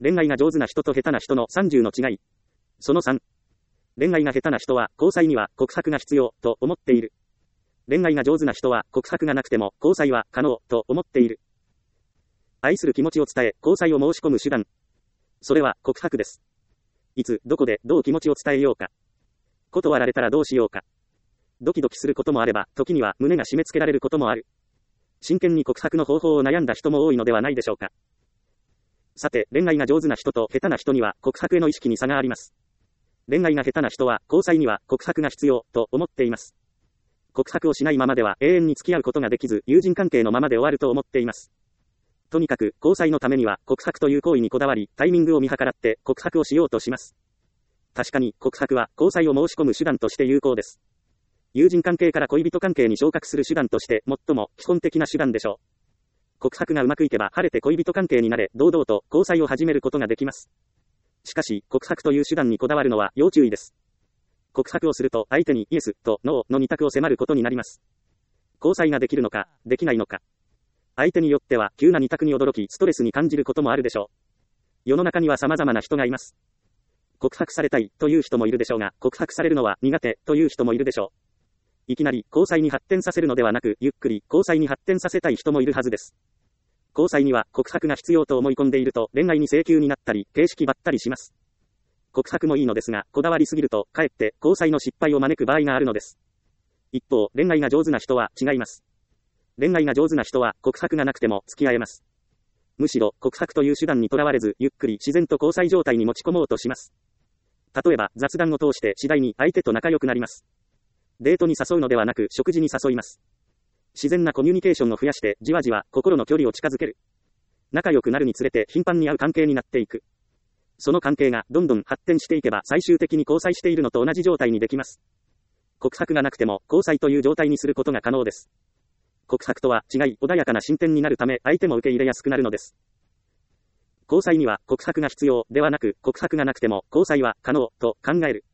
恋愛が上手な人と下手な人の30の違い。その3。恋愛が下手な人は交際には告白が必要と思っている。恋愛が上手な人は告白がなくても交際は可能と思っている。愛する気持ちを伝え交際を申し込む手段。それは告白です。いつ、どこで、どう気持ちを伝えようか。断られたらどうしようか。ドキドキすることもあれば、時には胸が締め付けられることもある。真剣に告白の方法を悩んだ人も多いのではないでしょうか。さて、恋愛が上手な人と下手な人には告白への意識に差があります。恋愛が下手な人は交際には告白が必要と思っています。告白をしないままでは永遠に付き合うことができず、友人関係のままで終わると思っています。とにかく、交際のためには告白という行為にこだわり、タイミングを見計らって告白をしようとします。確かに、告白は交際を申し込む手段として有効です。友人関係から恋人関係に昇格する手段として最も基本的な手段でしょう。告白がうまくいけば晴れて恋人関係になれ、堂々と交際を始めることができます。しかし、告白という手段にこだわるのは要注意です。告白をすると相手にイエスとノーの二択を迫ることになります。交際ができるのか、できないのか。相手によっては急な二択に驚きストレスに感じることもあるでしょう。世の中には様々な人がいます。告白されたいという人もいるでしょうが、告白されるのは苦手という人もいるでしょう。いきなり交際に発展させるのではなく、ゆっくり交際に発展させたい人もいるはずです。交際には告白が必要と思い込んでいると恋愛に請求になったり、形式ばったりします。告白もいいのですが、こだわりすぎると、かえって交際の失敗を招く場合があるのです。一方、恋愛が上手な人は違います。恋愛が上手な人は告白がなくても付き合えます。むしろ告白という手段にとらわれず、ゆっくり自然と交際状態に持ち込もうとします。例えば、雑談を通して次第に相手と仲良くなります。デートに誘うのではなく食事に誘います。自然なコミュニケーションを増やしてじわじわ心の距離を近づける。仲良くなるにつれて頻繁に会う関係になっていく。その関係がどんどん発展していけば最終的に交際しているのと同じ状態にできます。告白がなくても交際という状態にすることが可能です。告白とは違い穏やかな進展になるため相手も受け入れやすくなるのです。交際には告白が必要ではなく告白がなくても交際は可能と考える。